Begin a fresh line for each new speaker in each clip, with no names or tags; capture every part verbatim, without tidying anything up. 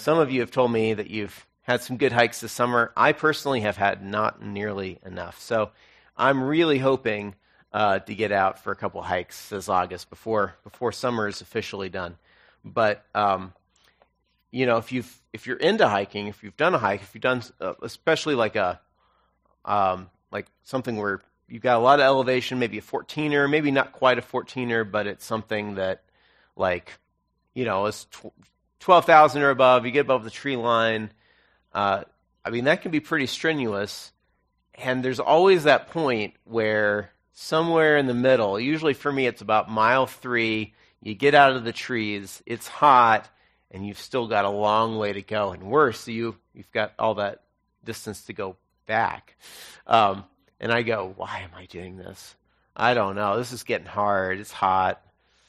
some of you have told me that you've had some good hikes this summer. I personally have had not nearly enough. So I'm really hoping uh, to get out for a couple hikes this August before before summer is officially done. But um, you know, if you've if you're into hiking, if you've done a hike, if you've done uh, especially like a um, like something where you've got a lot of elevation, maybe a fourteener, maybe not quite a fourteener, but it's something that like you know is twelve thousand or above. You get above the tree line. Uh, I mean, that can be pretty strenuous. And there's always that point where somewhere in the middle, usually for me it's about mile three, you get out of the trees, it's hot, and you've still got a long way to go. And worse, you, you've got all that distance to go back. Um, and I go, why am I doing this? I don't know. This is getting hard. It's hot.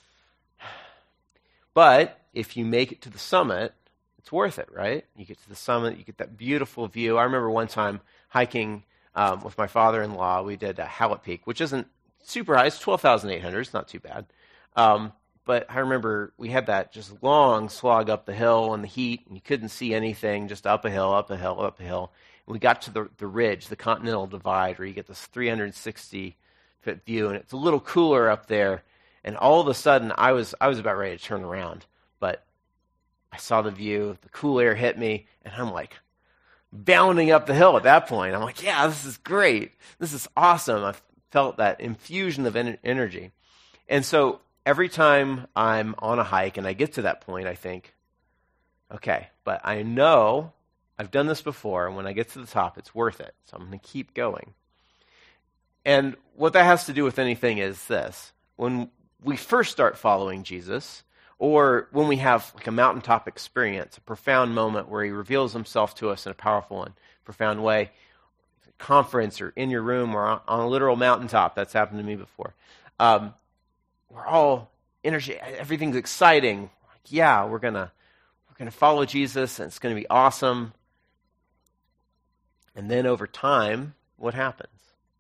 But if you make it to the summit, it's worth it, right? You get to the summit, you get that beautiful view. I remember one time hiking um, with my father-in-law. We did uh, Hallett Peak, which isn't super high. It's twelve thousand eight hundred. It's not too bad. Um, but I remember we had that just long slog up the hill in the heat, and you couldn't see anything, just up a hill, up a hill, up a hill. And we got to the, the ridge, the Continental Divide, where you get this three hundred sixty foot view, and it's a little cooler up there. And all of a sudden, I was I was about ready to turn around, but I saw the view, the cool air hit me, and I'm like bounding up the hill at that point. I'm like, yeah, this is great. This is awesome. I felt that infusion of en- energy. And so every time I'm on a hike and I get to that point, I think, okay, but I know I've done this before, and when I get to the top, it's worth it. So I'm going to keep going. And what that has to do with anything is this. When we first start following Jesus, or when we have like a mountaintop experience, a profound moment where he reveals himself to us in a powerful and profound way, conference or in your room or on, on a literal mountaintop, that's happened to me before. Um, we're all energy, everything's exciting. Like, yeah, we're gonna we're gonna follow Jesus, and it's gonna be awesome. And then over time, what happens?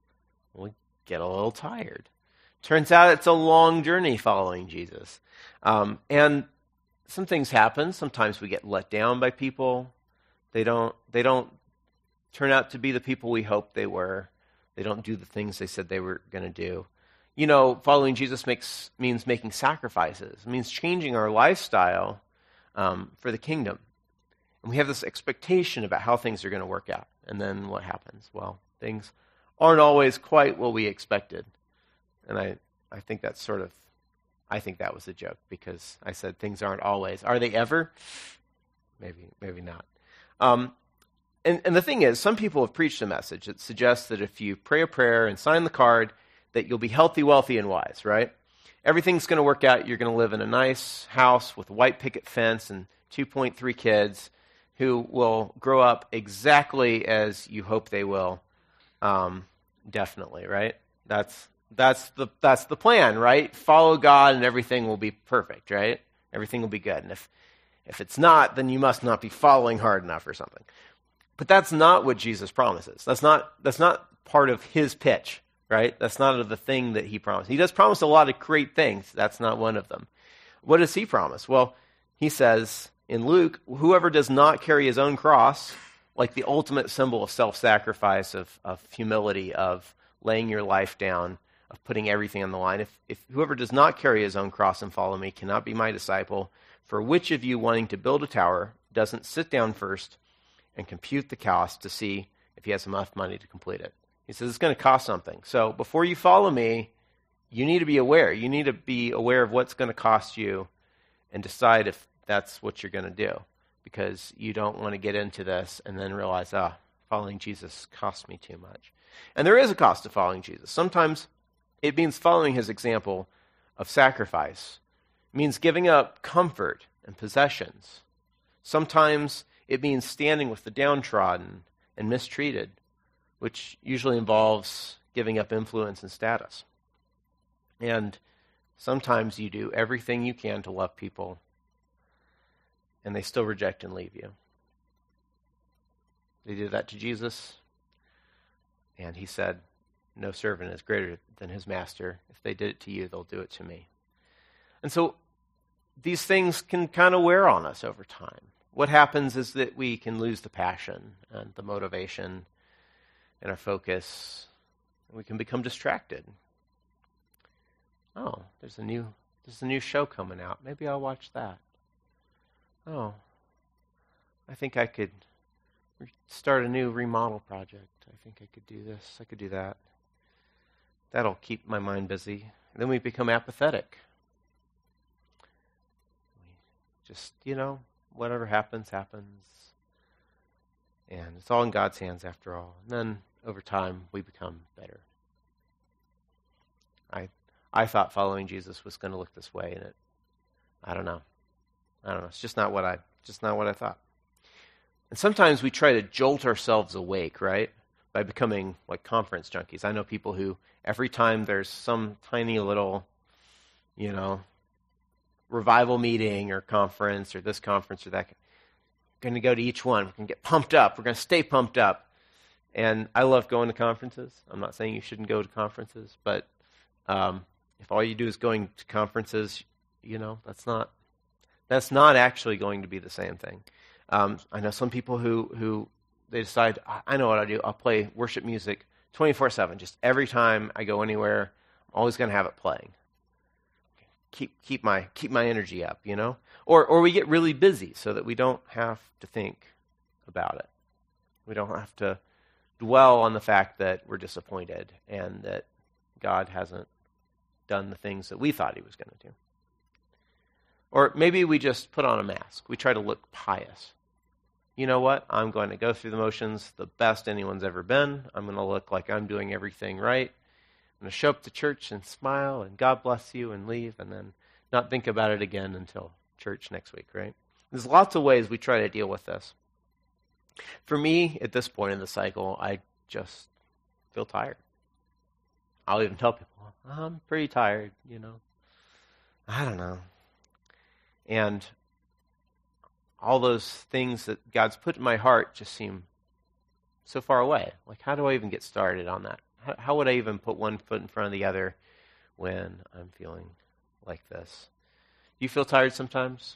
We get a little tired. Turns out it's a long journey following Jesus. Um, and some things happen. Sometimes we get let down by people. They don't they don't turn out to be the people we hoped they were. They don't do the things they said they were going to do. You know, following Jesus makes means making sacrifices. It means changing our lifestyle um, for the kingdom. And we have this expectation about how things are going to work out. And then what happens? Well, things aren't always quite what we expected. And I, I think that's sort of, I think that was a joke because I said things aren't always. Are they ever? Maybe, maybe not. Um, and, and the thing is, some people have preached a message that suggests that if you pray a prayer and sign the card, that you'll be healthy, wealthy, and wise, right? Everything's going to work out. You're going to live in a nice house with a white picket fence and two point three kids who will grow up exactly as you hope they will. Um, definitely, right? That's that's the that's the plan, right? Follow God and everything will be perfect, right? Everything will be good. And if if it's not, then you must not be following hard enough or something. But that's not what Jesus promises. That's not that's not part of his pitch, right? That's not the thing that he promised. He does promise a lot of great things. That's not one of them. What does he promise? Well, he says in Luke, whoever does not carry his own cross, like the ultimate symbol of self-sacrifice, of, of humility, of laying your life down, of putting everything on the line. If, if whoever does not carry his own cross and follow me cannot be my disciple. For which of you wanting to build a tower doesn't sit down first and compute the cost to see if he has enough money to complete it? He says it's going to cost something. So before you follow me, you need to be aware. You need to be aware of what's going to cost you and decide if that's what you're going to do. Because you don't want to get into this and then realize, ah, following Jesus costs me too much. And there is a cost to following Jesus. Sometimes it means following his example of sacrifice. It means giving up comfort and possessions. Sometimes it means standing with the downtrodden and mistreated, which usually involves giving up influence and status. And sometimes you do everything you can to love people, and they still reject and leave you. They did that to Jesus, and he said, no servant is greater than his master. If they did it to you, they'll do it to me. And so these things can kind of wear on us over time. what happens is that we can lose the passion and the motivation and our focus. And we can become distracted. Oh, there's a new there's a new show coming out. Maybe I'll watch that. Oh, I think I could start a new remodel project. I think I could do this. I could do that. That'll keep my mind busy. And then we become apathetic. We just, you know, whatever happens, happens. And it's all in God's hands after all. And then over time, we become better. I I thought following Jesus was going to look this way, and it, I don't know. I don't know. It's just not what I, just not what I thought. And sometimes we try to jolt ourselves awake, right? By becoming like conference junkies. I know people who every time there's some tiny little, you know, revival meeting or conference or this conference or that, we're going to go to each one. We're going to get pumped up. We're going to stay pumped up. And I love going to conferences. I'm not saying you shouldn't go to conferences, but um, if all you do is going to conferences, you know, that's not that's not actually going to be the same thing. Um, I know some people who who they decide, I know what I do. I'll play worship music twenty-four seven. Just every time I go anywhere, I'm always going to have it playing. Keep keep my keep my energy up, you know. Or or we get really busy so that we don't have to think about it. We don't have to dwell on the fact that we're disappointed and that God hasn't done the things that we thought he was going to do. Or maybe we just put on a mask. We try to look pious. You know what? I'm going to go through the motions the best anyone's ever been. I'm going to look like I'm doing everything right. I'm going to show up to church and smile and God bless you and leave and then not think about it again until church next week, right? There's lots of ways we try to deal with this. For me, at this point in the cycle, I just feel tired. I'll even tell people, I'm pretty tired, you know. I don't know. And all those things that God's put in my heart just seem so far away. Like, how do I even get started on that? How, how would I even put one foot in front of the other when I'm feeling like this? Do you feel tired sometimes?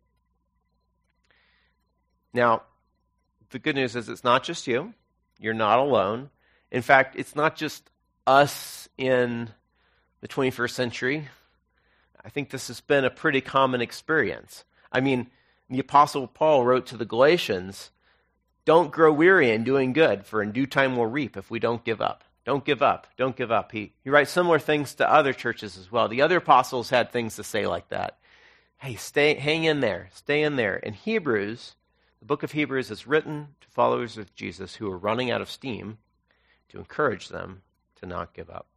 Now, the good news is it's not just you. You're not alone. In fact, it's not just us in the twenty-first century. I think this has been a pretty common experience. I mean, the Apostle Paul wrote to the Galatians, don't grow weary in doing good, for in due time we'll reap if we don't give up. Don't give up. Don't give up. He, he writes similar things to other churches as well. The other apostles had things to say like that. Hey, stay, hang in there. Stay in there. In Hebrews, the book of Hebrews is written to followers of Jesus who are running out of steam to encourage them to not give up.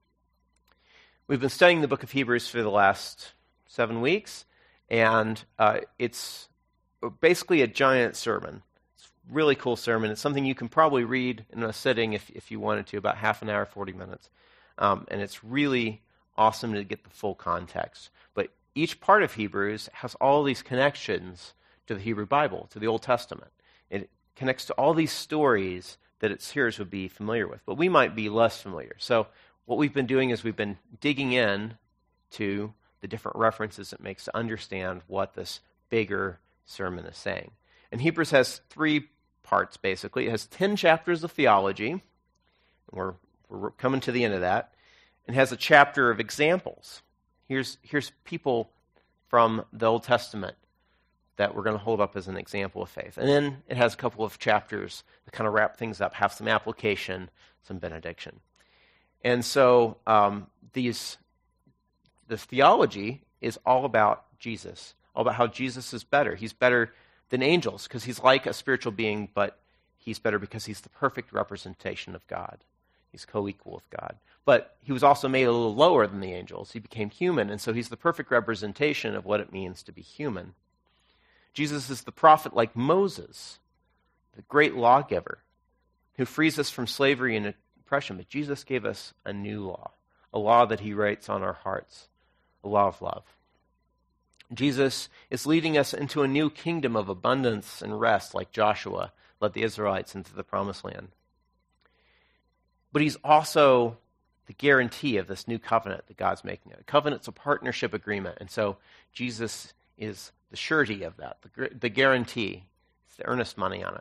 We've been studying the book of Hebrews for the last seven weeks, and uh, it's basically a giant sermon. It's a really cool sermon. It's something you can probably read in a sitting if, if you wanted to, about half an hour, forty minutes. Um, and it's really awesome to get the full context. But each part of Hebrews has all these connections to the Hebrew Bible, to the Old Testament. It connects to all these stories that its hearers would be familiar with, but we might be less familiar. So what we've been doing is we've been digging in to the different references it makes to understand what this bigger sermon is saying. And Hebrews has three parts, basically. It has ten chapters of theology, and we're, we're coming to the end of that, and has a chapter of examples. Here's, here's people from the Old Testament that we're going to hold up as an example of faith. And then it has a couple of chapters that kind of wrap things up, have some application, some benediction. And so um, these, this theology is all about Jesus, all about how Jesus is better. He's better than angels because he's like a spiritual being, but he's better because he's the perfect representation of God. He's co-equal with God. But he was also made a little lower than the angels. He became human, and so he's the perfect representation of what it means to be human. Jesus is the prophet like Moses, the great lawgiver, who frees us from slavery and oppression. But Jesus gave us a new law, a law that he writes on our hearts, a law of love. Jesus is leading us into a new kingdom of abundance and rest, like Joshua led the Israelites into the promised land. But he's also the guarantee of this new covenant that God's making. A covenant's a partnership agreement, and so Jesus is the surety of that, the, the guarantee the earnest money on it.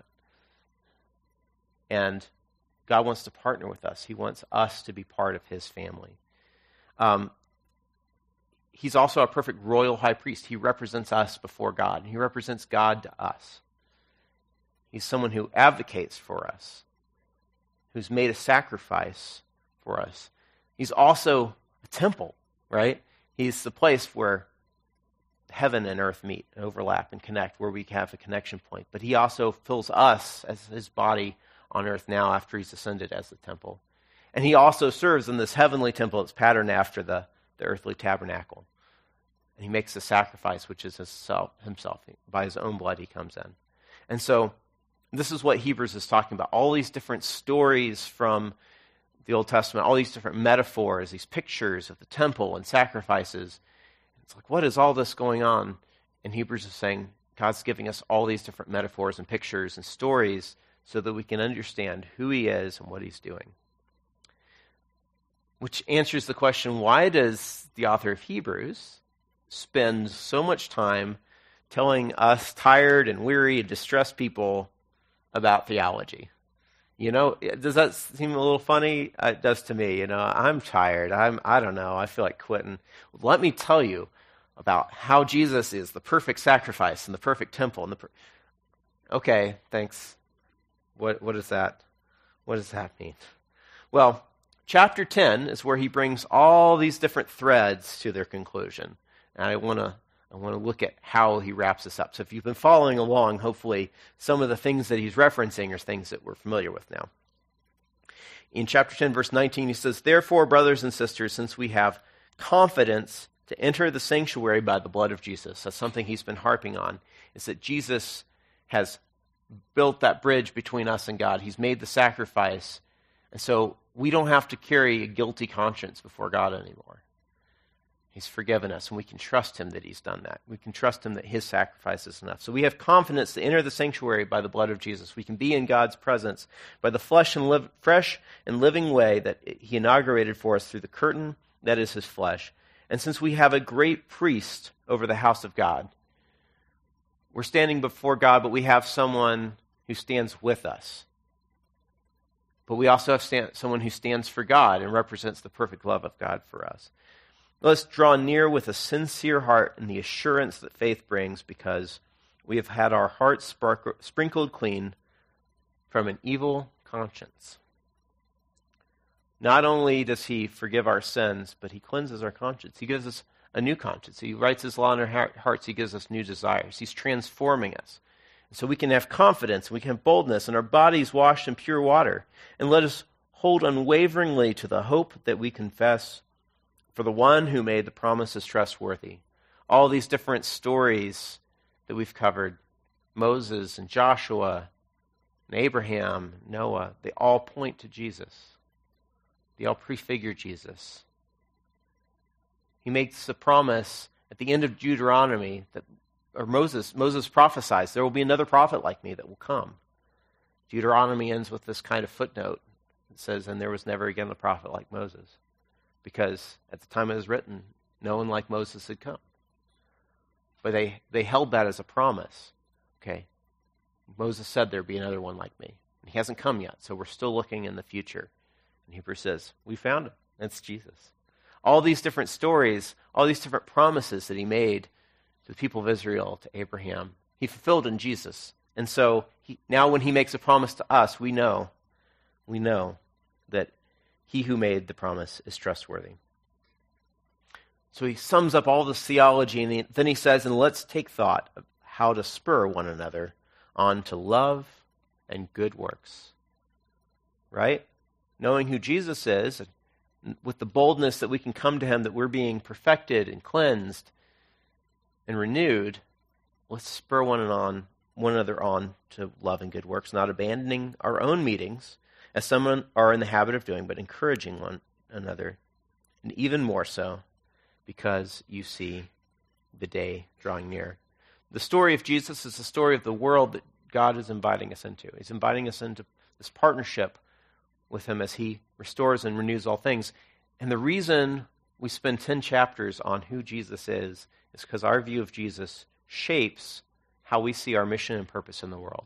And God wants to partner with us. He wants us to be part of his family. Um, he's also a perfect royal high priest. He represents us before God. He represents God to us. He's someone who advocates for us, who's made a sacrifice for us. He's also a temple, right? He's the place where heaven and earth meet and overlap and connect, where we have a connection point. But he also fills us as his body on earth now after he's ascended as the temple. And he also serves in this heavenly temple that's patterned after the, the earthly tabernacle. And he makes a sacrifice, which is himself, himself. By his own blood he comes in. And so this is what Hebrews is talking about. All these different stories from the Old Testament, all these different metaphors, these pictures of the temple and sacrifices. It's like, what is all this going on? And Hebrews is saying God's giving us all these different metaphors and pictures and stories so that we can understand who he is and what he's doing. Which answers the question, why does the author of Hebrews spend so much time telling us tired and weary and distressed people about theology? You know, does that seem a little funny? It does to me. You know, I'm tired. I'm, I don't know. I feel like quitting. Let me tell you about how Jesus is the perfect sacrifice and the perfect temple. And the per- okay, thanks. What what is that? What does that mean? Well, chapter ten is where he brings all these different threads to their conclusion. And I want to I want to look at how he wraps this up. So if you've been following along, hopefully some of the things that he's referencing are things that we're familiar with now. In chapter ten, verse nineteen, he says, "Therefore, brothers and sisters, since we have confidence to enter the sanctuary by the blood of Jesus," that's something he's been harping on, is that Jesus has built that bridge between us and God. He's made the sacrifice. And so we don't have to carry a guilty conscience before God anymore. He's forgiven us, and we can trust him that he's done that. We can trust him that his sacrifice is enough. So we have confidence to enter the sanctuary by the blood of Jesus. We can be in God's presence by the flesh and live, fresh and living way that he inaugurated for us through the curtain that is his flesh. And since we have a great priest over the house of God, we're standing before God, but we have someone who stands with us. But we also have stand, someone who stands for God and represents the perfect love of God for us. Let's draw near with a sincere heart and the assurance that faith brings, because we have had our hearts spark- sprinkled clean from an evil conscience. Not only does he forgive our sins, but he cleanses our conscience. He gives us a new conscience. He writes his law in our hearts. He gives us new desires. He's transforming us. So we can have confidence, and we can have boldness, and our bodies washed in pure water. And let us hold unwaveringly to the hope that we confess, for the one who made the promise is trustworthy. All these different stories that we've covered, Moses and Joshua and Abraham, Noah, they all point to Jesus. They all prefigure Jesus. He makes a promise at the end of Deuteronomy that, or Moses, Moses prophesies, there will be another prophet like me that will come. Deuteronomy ends with this kind of footnote. It says, and there was never again a prophet like Moses. Because at the time it was written, no one like Moses had come. But they, they held that as a promise. Okay, Moses said there'd be another one like me. And he hasn't come yet, so we're still looking in the future. And Hebrews says, we found him. That's Jesus. All these different stories, all these different promises that he made to the people of Israel, to Abraham, he fulfilled in Jesus. And so he, now when he makes a promise to us, we know, we know that he who made the promise is trustworthy. So he sums up all this theology, and he, then he says, and let's take thought of how to spur one another on to love and good works. Right? Knowing who Jesus is, with the boldness that we can come to him, that we're being perfected and cleansed and renewed, let's spur one and on, one another on to love and good works, not abandoning our own meetings, as some are in the habit of doing, but encouraging one another, and even more so, because you see the day drawing near. The story of Jesus is the story of the world that God is inviting us into. He's inviting us into this partnership with him as he restores and renews all things. And the reason we spend ten chapters on who Jesus is is because our view of Jesus shapes how we see our mission and purpose in the world.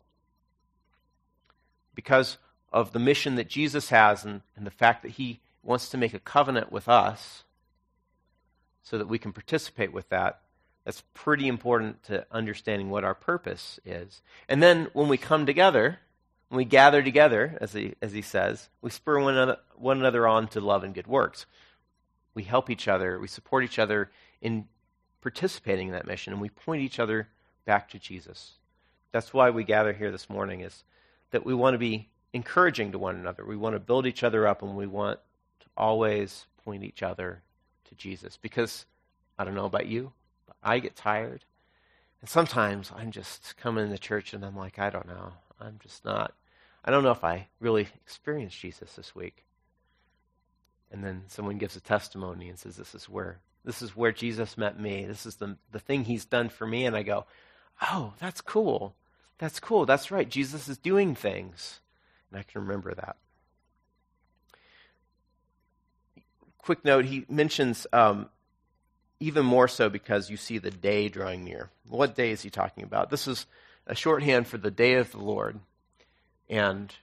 Because of the mission that Jesus has and, and the fact that he wants to make a covenant with us so that we can participate with that, that's pretty important to understanding what our purpose is. And then when we come together, when we gather together, as he, as he says, we spur one another, one another on to love and good works. We help each other, we support each other in participating in that mission, and we point each other back to Jesus. That's why we gather here this morning, is that we want to be encouraging to one another. We want to build each other up, and we want to always point each other to Jesus. Because, I don't know about you, but I get tired. And sometimes I'm just coming into church and I'm like, I don't know. I'm just not. I don't know if I really experienced Jesus this week. And then someone gives a testimony and says, this is where this is where Jesus met me. This is the the thing he's done for me. And I go, oh, that's cool. That's cool. That's right. Jesus is doing things. And I can remember that. Quick note, he mentions um, even more so because you see the day drawing near. What day is he talking about? This is a shorthand for the day of the Lord. And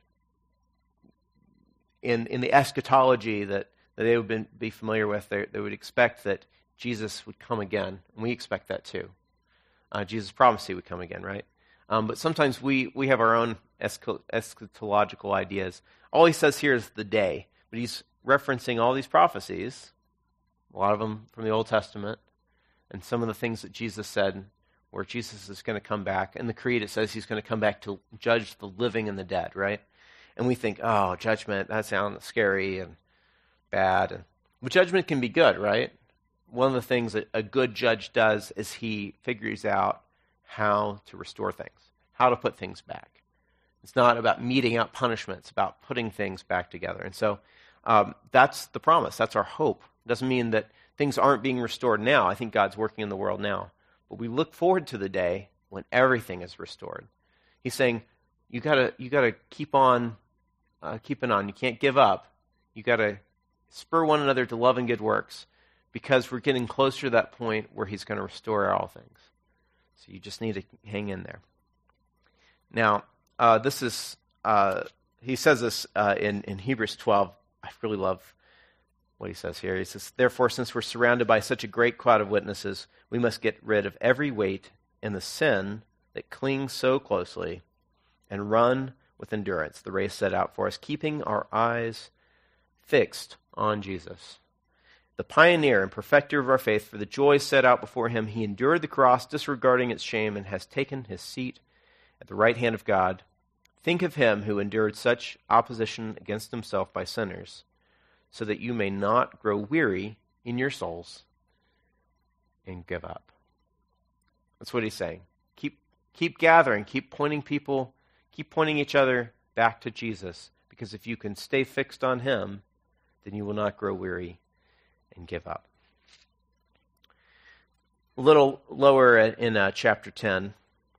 in in the eschatology that, that they would been, be familiar with, they, they would expect that Jesus would come again. And we expect that too. Uh, Jesus promised he would come again, right? Um, but sometimes we, we have our own eschatological ideas. All he says here is the day. But he's referencing all these prophecies, a lot of them from the Old Testament, and some of the things that Jesus said where Jesus is going to come back. In the Creed, it says he's going to come back to judge the living and the dead, right? And we think, oh, judgment, that sounds scary and bad. And, but judgment can be good, right? One of the things that a good judge does is he figures out how to restore things, how to put things back. It's not about meting out punishment. It's about putting things back together. And so um, that's the promise. That's our hope. It doesn't mean that things aren't being restored now. I think God's working in the world now. But we look forward to the day when everything is restored. He's saying, you gotta you gotta keep on uh, keeping on. You can't give up. You gotta spur one another to love and good works, because we're getting closer to that point where he's going to restore all things. So you just need to hang in there. Now, uh, this is uh, he says this uh, in in Hebrews twelve. I really love what he says here. He says, therefore, since we're surrounded by such a great cloud of witnesses, we must get rid of every weight and the sin that clings so closely and run with endurance the race set out for us, keeping our eyes fixed on Jesus, the pioneer and perfecter of our faith. For the joy set out before him, he endured the cross, disregarding its shame, and has taken his seat at the right hand of God. Think of him who endured such opposition against himself by sinners, so that you may not grow weary in your souls and give up. That's what he's saying. Keep keep gathering, keep pointing people, keep pointing each other back to Jesus, because if you can stay fixed on him, then you will not grow weary and give up. A little lower in uh, chapter ten,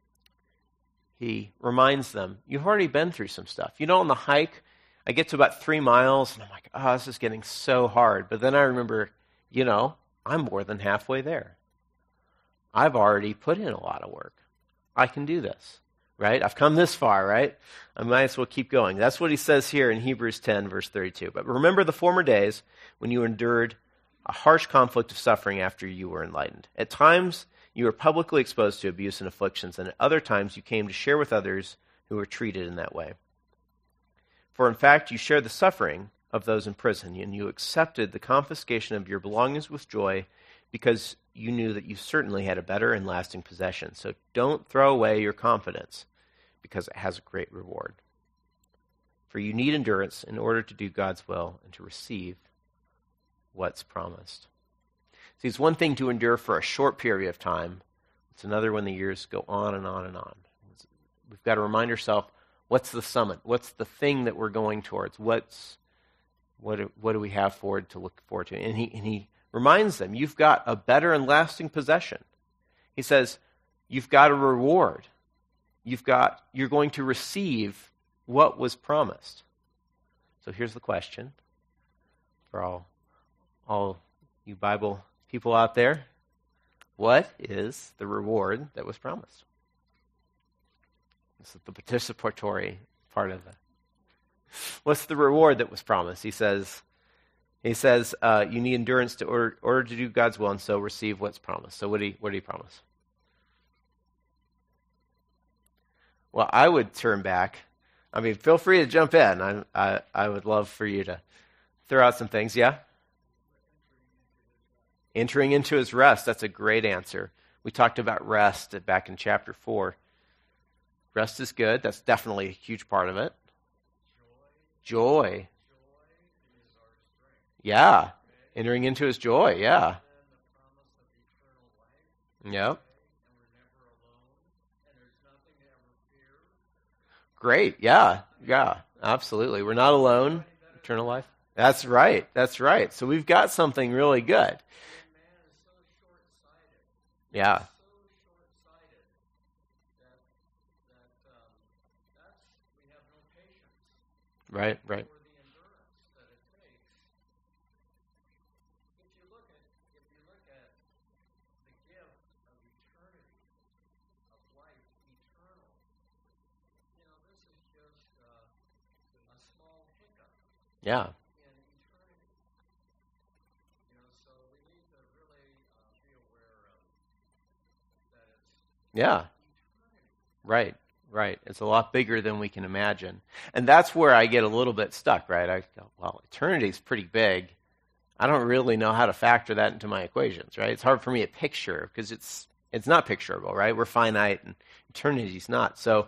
he reminds them, you've already been through some stuff. You know, on the hike, I get to about three miles, and I'm like, oh, this is getting so hard. But then I remember, you know, I'm more than halfway there. I've already put in a lot of work. I can do this, right? I've come this far, right? I might as well keep going. That's what he says here in Hebrews ten, verse thirty-two. But remember the former days when you endured a harsh conflict of suffering after you were enlightened. At times, you were publicly exposed to abuse and afflictions, and at other times you came to share with others who were treated in that way. For in fact, you shared the suffering of those in prison, and you accepted the confiscation of your belongings with joy, because you knew that you certainly had a better and lasting possession. So don't throw away your confidence, because it has a great reward. For you need endurance in order to do God's will and to receive what's promised. See, it's one thing to endure for a short period of time. It's another when the years go on and on and on. We've got to remind ourselves, what's the summit? What's the thing that we're going towards? What's what do, what do we have forward to look forward to? And he and he reminds them, you've got a better and lasting possession. He says, you've got a reward. You've got you're going to receive what was promised. So here's the question for all all you Bible people out there. What is the reward that was promised? This is the participatory part of it. What's the reward that was promised? He says, he says, uh, you need endurance to order, order to do God's will, and so receive what's promised. So what did he, what did he promise? Well, I would turn back. I mean, feel free to jump in. I, I, I would love for you to throw out some things. Yeah? Entering into his rest. That's a great answer. We talked about rest back in chapter four. Rest is good. That's definitely a huge part of it. Joy. Joy. Yeah. Entering into his joy. Yeah. Yep. Great. Yeah. Yeah. Absolutely. We're not alone. Eternal life. That's right. That's right. So we've got something really good. Yeah. Right, right. Yeah. Yeah. Right, right. It's a lot bigger than we can imagine. And that's where I get a little bit stuck, right? I go, well, eternity is pretty big. I don't really know how to factor that into my equations, right? It's hard for me to picture because it's it's not picturable, right? We're finite and eternity's not. So,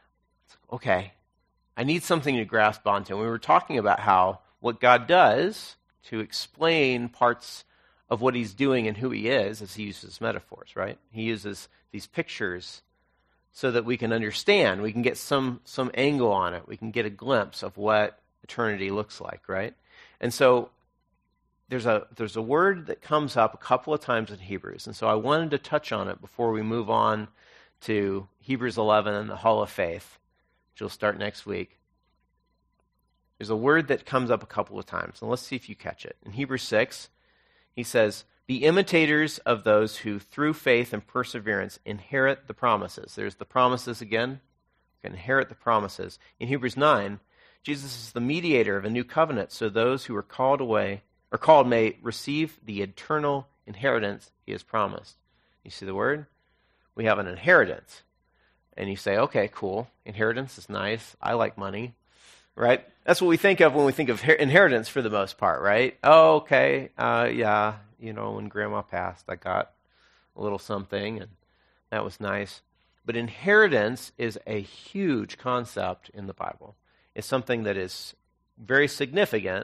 okay, I need something to grasp onto. And we were talking about how what God does to explain parts of what he's doing and who he is as he uses metaphors, right? He uses these pictures so that we can understand, we can get some some angle on it, we can get a glimpse of what eternity looks like, right? And so there's a there's a word that comes up a couple of times in Hebrews, and so I wanted to touch on it before we move on to Hebrews eleven and the Hall of Faith, which will start next week. There's a word that comes up a couple of times, and let's see if you catch it. In Hebrews six, he says, be imitators of those who, through faith and perseverance, inherit the promises. There's the promises again. Inherit the promises. In Hebrews nine, Jesus is the mediator of a new covenant, so those who are called away, or called may receive the eternal inheritance he has promised. You see the word? We have an inheritance. And you say, okay, cool. Inheritance is nice. I like money. Right? That's what we think of when we think of inheritance for the most part, right? Oh, okay. Uh, yeah. You know, when grandma passed, I got a little something, and that was nice. But inheritance is a huge concept in the Bible. It's something that is very significant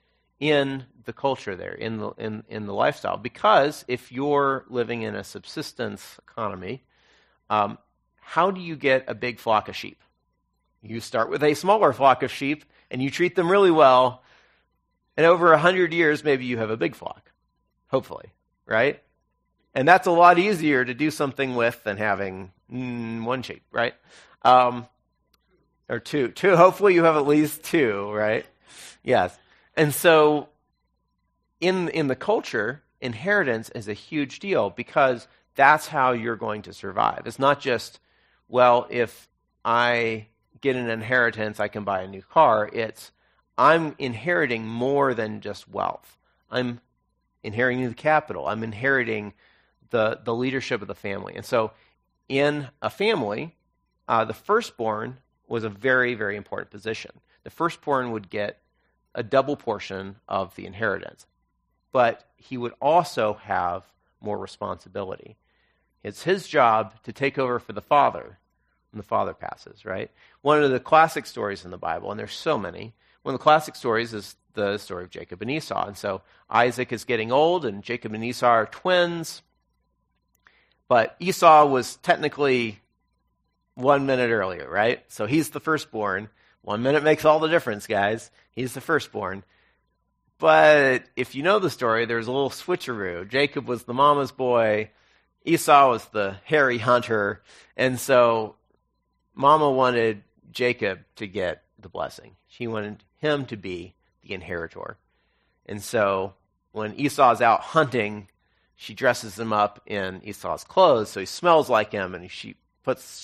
in the culture there, in the in, in the lifestyle. Because if you're living in a subsistence economy, um, how do you get a big flock of sheep? You start with a smaller flock of sheep, and you treat them really well, and over a hundred years, maybe you have a big flock. Hopefully, right? And that's a lot easier to do something with than having mm, one sheep, right? Um, or two. Two. Hopefully you have at least two, right? Yes. And so in in the culture, inheritance is a huge deal because that's how you're going to survive. It's not just, well, if I get an inheritance, I can buy a new car. It's, I'm inheriting more than just wealth. I'm inheriting the capital. I'm inheriting the, the leadership of the family. And so in a family, uh, the firstborn was a very, very important position. The firstborn would get a double portion of the inheritance, but he would also have more responsibility. It's his job to take over for the father when the father passes, right? One of the classic stories in the Bible, and there's so many, one of the classic stories is the story of Jacob and Esau. And so Isaac is getting old, and Jacob and Esau are twins. But Esau was technically one minute earlier, right? So he's the firstborn. One minute makes all the difference, guys. He's the firstborn. But if you know the story, there's a little switcheroo. Jacob was the mama's boy. Esau was the hairy hunter. And so mama wanted Jacob to get the blessing. She wanted him to be the inheritor. And so when Esau's out hunting, she dresses him up in Esau's clothes so he smells like him, and she puts sheep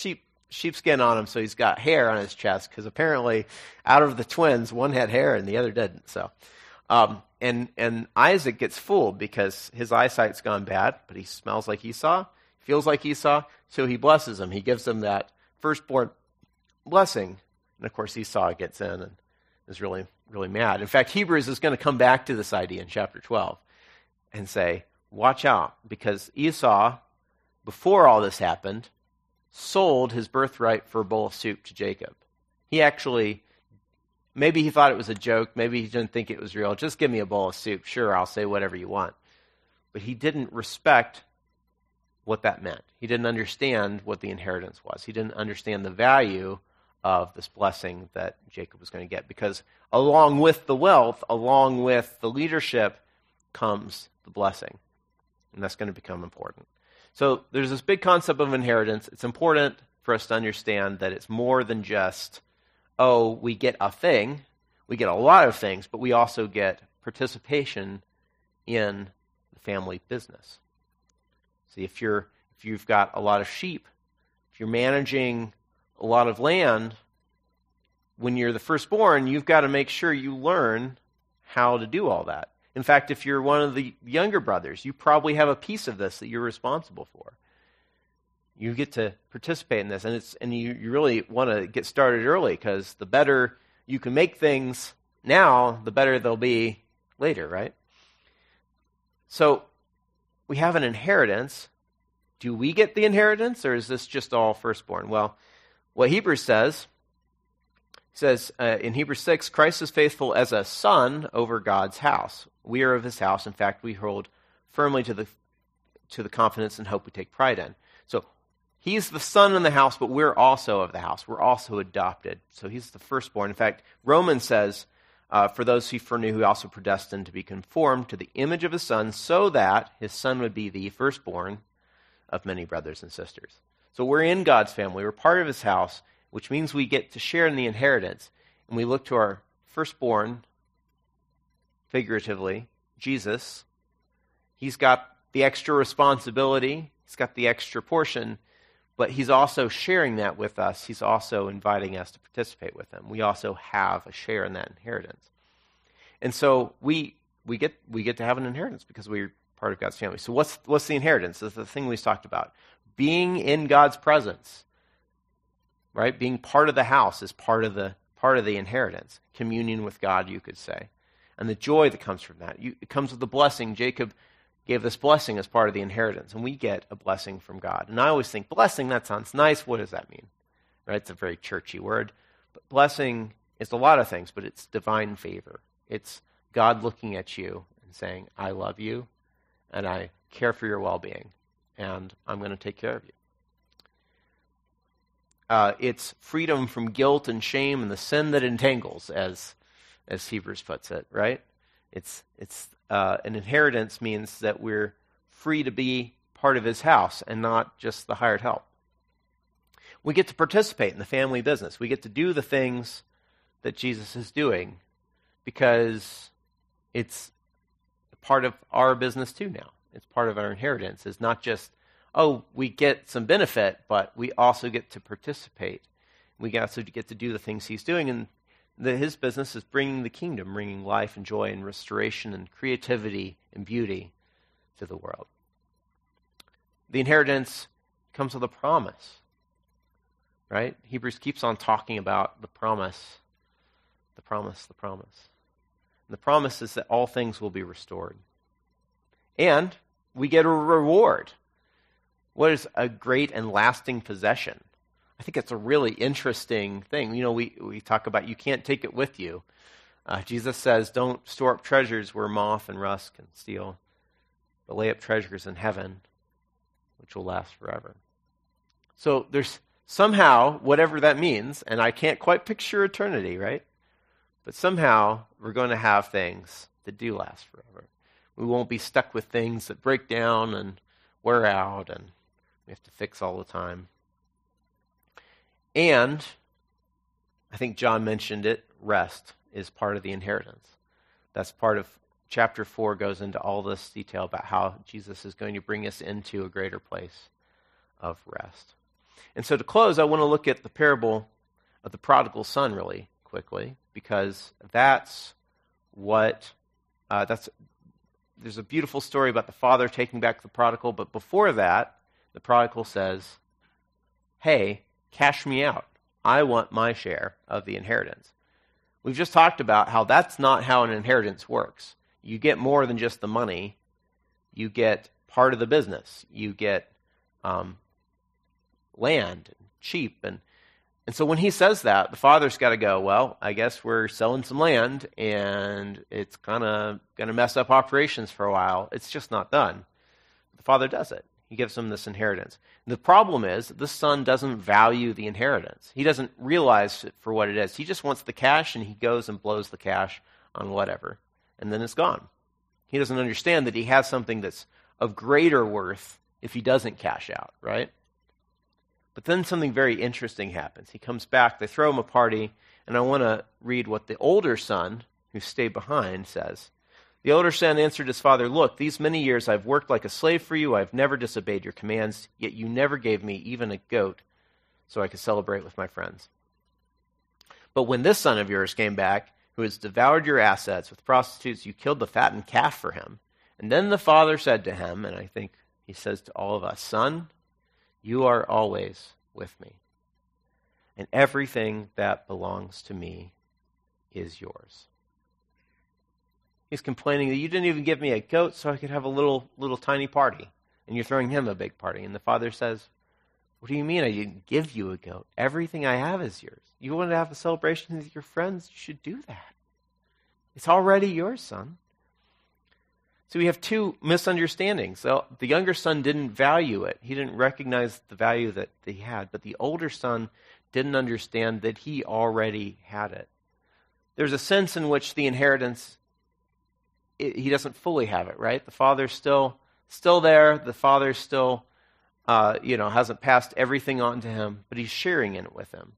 sheepskin on him, so he's got hair on his chest, because apparently out of the twins, one had hair and the other didn't. So, um, and and Isaac gets fooled because his eyesight's gone bad, but he smells like Esau, feels like Esau, so he blesses him. He gives him that firstborn blessing, and of course Esau gets in and is really, really mad. In fact, Hebrews is going to come back to this idea in chapter twelve and say, watch out, because Esau, before all this happened, sold his birthright for a bowl of soup to Jacob. He actually, maybe he thought it was a joke, maybe he didn't think it was real. Just give me a bowl of soup. Sure, I'll say whatever you want. But he didn't respect what that meant. He didn't understand what the inheritance was. He didn't understand the value of this blessing that Jacob was going to get, because along with the wealth, along with the leadership, comes the blessing. And that's going to become important. So there's this big concept of inheritance. It's important for us to understand that it's more than just, oh, we get a thing. We get a lot of things, but we also get participation in the family business. See, if you're if you've got a lot of sheep, if you're managing a lot of land, when you're the firstborn, you've got to make sure you learn how to do all that. In fact, if you're one of the younger brothers, you probably have a piece of this that you're responsible for. You get to participate in this, and it's and you, you really want to get started early, because the better you can make things now, the better they'll be later, right? So we have an inheritance. Do we get the inheritance, or is this just all firstborn? Well, what Hebrews says, he says uh, in Hebrews six, Christ is faithful as a son over God's house. We are of his house. In fact, we hold firmly to the to the confidence and hope we take pride in. So he's the son in the house, but we're also of the house. We're also adopted. So he's the firstborn. In fact, Romans says, uh, for those he foreknew, who also predestined to be conformed to the image of his son, so that his son would be the firstborn of many brothers and sisters. So we're in God's family. We're part of his house, which means we get to share in the inheritance. And we look to our firstborn, figuratively, Jesus. He's got the extra responsibility. He's got the extra portion. But he's also sharing that with us. He's also inviting us to participate with him. We also have a share in that inheritance. And so we we get we get to have an inheritance because we're part of God's family. So what's what's the inheritance? That's the thing we talked about. Being in God's presence, right? Being part of the house is part of the part of the inheritance. Communion with God, you could say. And the joy that comes from that. You, it comes with the blessing. Jacob gave this blessing as part of the inheritance, and we get a blessing from God. And I always think, blessing, that sounds nice. What does that mean? Right? It's a very churchy word. But blessing is a lot of things, but it's divine favor. It's God looking at you and saying, I love you, and I care for your well-being, and I'm going to take care of you. Uh, it's freedom from guilt and shame and the sin that entangles, as as Hebrews puts it, right? It's it's uh, an inheritance means that we're free to be part of his house and not just the hired help. We get to participate in the family business. We get to do the things that Jesus is doing because it's part of our business too now. It's part of our inheritance. It's not just, oh, we get some benefit, but we also get to participate. We also get to do the things he's doing, and the, his business is bringing the kingdom, bringing life and joy and restoration and creativity and beauty to the world. The inheritance comes with a promise, right? Hebrews keeps on talking about the promise, the promise, the promise. And the promise is that all things will be restored. And we get a reward. What is a great and lasting possession? I think it's a really interesting thing. You know, we, we talk about you can't take it with you. Uh, Jesus says, don't store up treasures where moth and rust can steal, but lay up treasures in heaven, which will last forever. So there's somehow, whatever that means, and I can't quite picture eternity, right? But somehow we're going to have things that do last forever. We won't be stuck with things that break down and wear out and we have to fix all the time. And, I think John mentioned it, rest is part of the inheritance. That's part of chapter four, goes into all this detail about how Jesus is going to bring us into a greater place of rest. And so to close, I want to look at the parable of the prodigal son really quickly, because that's what, uh, that's, there's a beautiful story about the father taking back the prodigal, but before that, the prodigal says, hey, cash me out. I want my share of the inheritance. We've just talked about how that's not how an inheritance works. You get more than just the money. You get part of the business. You get um, land and sheep. And, and so when he says that, the father's got to go, well, I guess we're selling some land, and it's kind of going to mess up operations for a while. It's just not done. The father does it. He gives him this inheritance. The problem is, the son doesn't value the inheritance. He doesn't realize it for what it is. He just wants the cash, and he goes and blows the cash on whatever, and then it's gone. He doesn't understand that he has something that's of greater worth if he doesn't cash out, right? But then something very interesting happens. He comes back, they throw him a party, and I want to read what the older son, who stayed behind, says. The older son answered his father, look, these many years I've worked like a slave for you. I've never disobeyed your commands, yet you never gave me even a goat so I could celebrate with my friends. But when this son of yours came back, who has devoured your assets with prostitutes, you killed the fattened calf for him. And then the father said to him, and I think he says to all of us, son, you are always with me, and everything that belongs to me is yours. He's complaining that you didn't even give me a goat so I could have a little little tiny party, and you're throwing him a big party. And the father says, what do you mean I didn't give you a goat? Everything I have is yours. You want to have a celebration with your friends? You should do that. It's already yours, son. So we have two misunderstandings. So the younger son didn't value it. He didn't recognize the value that he had. But the older son didn't understand that he already had it. There's a sense in which the inheritance, it, he doesn't fully have it, right? The father's still still there. The father still, uh, you know, hasn't passed everything on to him, but he's sharing in it with him.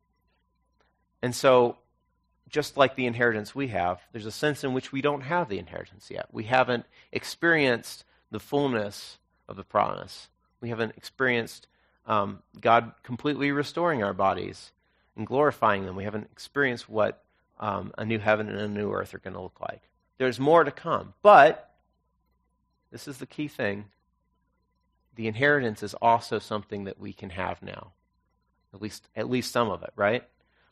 And so, just like the inheritance we have, there's a sense in which we don't have the inheritance yet. We haven't experienced the fullness of the promise. We haven't experienced um, God completely restoring our bodies and glorifying them. We haven't experienced what um, a new heaven and a new earth are going to look like. There's more to come. But, this is the key thing, the inheritance is also something that we can have now. At least, at least some of it, right?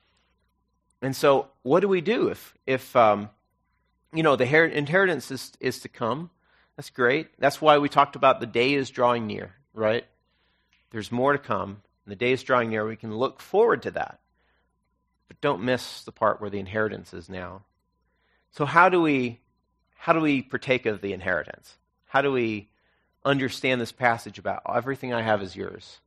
And so, what do we do if, if um, you know, the her- inheritance is, is to come? That's great. That's why we talked about the day is drawing near, right? There's more to come. And the day is drawing near. We can look forward to that. But don't miss the part where the inheritance is now. So how do we, how do we partake of the inheritance? How do we understand this passage about everything I have is yours?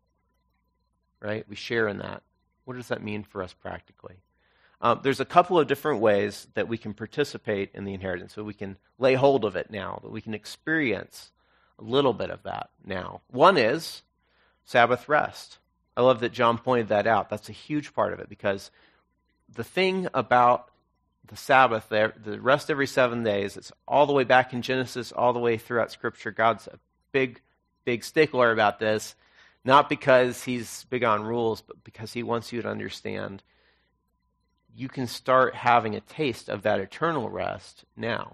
Right? We share in that. What does that mean for us practically? Um, there's a couple of different ways that we can participate in the inheritance, so we can lay hold of it now, that we can experience a little bit of that now. One is Sabbath rest. I love that John pointed that out. That's a huge part of it, because the thing about the Sabbath, there, the rest every seven days, it's all the way back in Genesis, all the way throughout Scripture. God's a big, big stickler about this, not because he's big on rules, but because he wants you to understand you can start having a taste of that eternal rest now.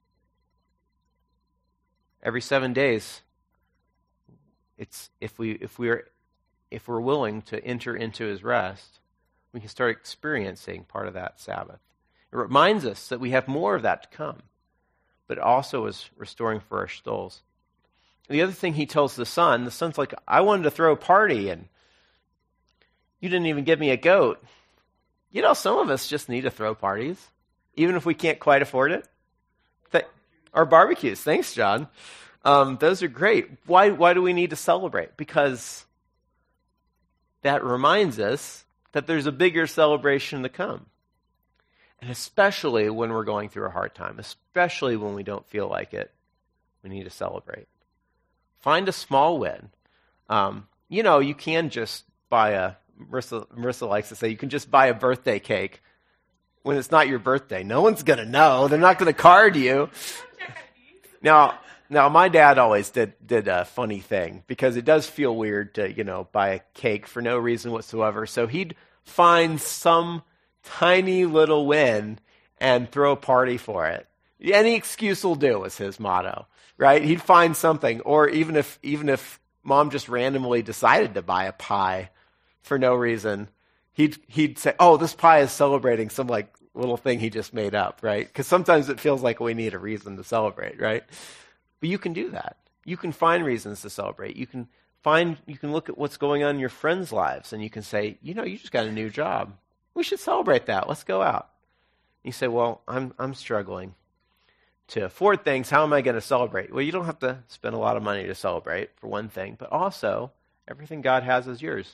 Every seven days, it's if we if we're if we're willing to enter into his rest, we can start experiencing part of that Sabbath. It reminds us that we have more of that to come, but it also is restoring for our souls. The other thing he tells the son, the son's like, I wanted to throw a party, and you didn't even give me a goat. You know, some of us just need to throw parties, even if we can't quite afford it. Th- or barbecues. Thanks, John. Um, those are great. Why, why do we need to celebrate? Because that reminds us that there's a bigger celebration to come. And especially when we're going through a hard time, especially when we don't feel like it, we need to celebrate. Find a small win. Um, you know, you can just buy a, Marissa, Marissa likes to say, you can just buy a birthday cake when it's not your birthday. No one's going to know. They're not going to card you. Now, Now, my dad always did did a funny thing because it does feel weird to, you know, buy a cake for no reason whatsoever. So he'd find some tiny little win and throw a party for it. Any excuse will do was his motto, right? He'd find something, or even if even if mom just randomly decided to buy a pie for no reason, he'd he'd say, "Oh, this pie is celebrating some like little thing he just made up," right? Because sometimes it feels like we need a reason to celebrate, right? But you can do that. You can find reasons to celebrate. You can find you can look at what's going on in your friends' lives, and you can say, "You know, you just got a new job. We should celebrate that. Let's go out." You say, "Well, I'm I'm struggling to afford things. How am I going to celebrate?" Well, you don't have to spend a lot of money to celebrate, for one thing, but also everything God has is yours.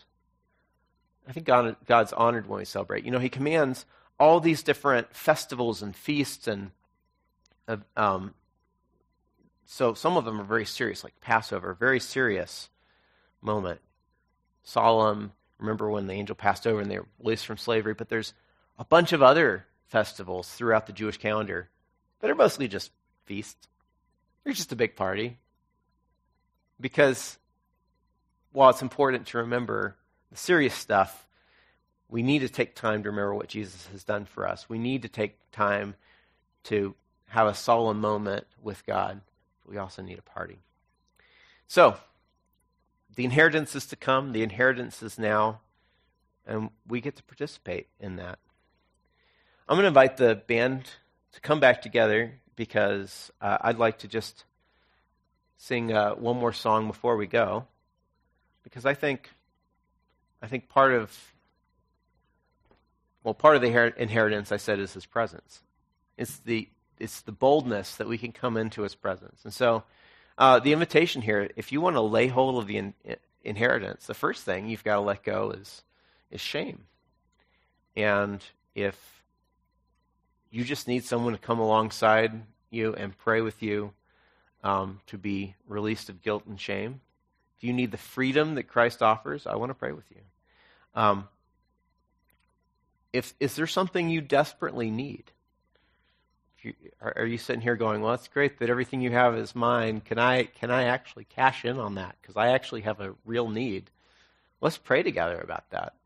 I think God, God's honored when we celebrate. You know, he commands all these different festivals and feasts, and uh, um, so some of them are very serious, like Passover, very serious moment, solemn. Remember when the angel passed over and they were released from slavery, but there's a bunch of other festivals throughout the Jewish calendar that are mostly just feasts. They're just a big party. Because while it's important to remember the serious stuff, we need to take time to remember what Jesus has done for us. We need to take time to have a solemn moment with God. We also need a party. So, the inheritance is to come. The inheritance is now. And we get to participate in that. I'm going to invite the band to come back together because uh, I'd like to just sing uh, one more song before we go. Because I think, I think part of, well, part of the her- inheritance, I said, is his presence. It's the it's the boldness that we can come into his presence. And so, uh, the invitation here, if you want to lay hold of the in- inheritance, the first thing you've got to let go is is shame. And if you just need someone to come alongside you and pray with you um, to be released of guilt and shame, if you need the freedom that Christ offers, I want to pray with you. Um, if is there something you desperately need? If you, are, are you sitting here going, "Well, it's great that everything you have is mine. Can I can I actually cash in on that? Because I actually have a real need." Let's pray together about that.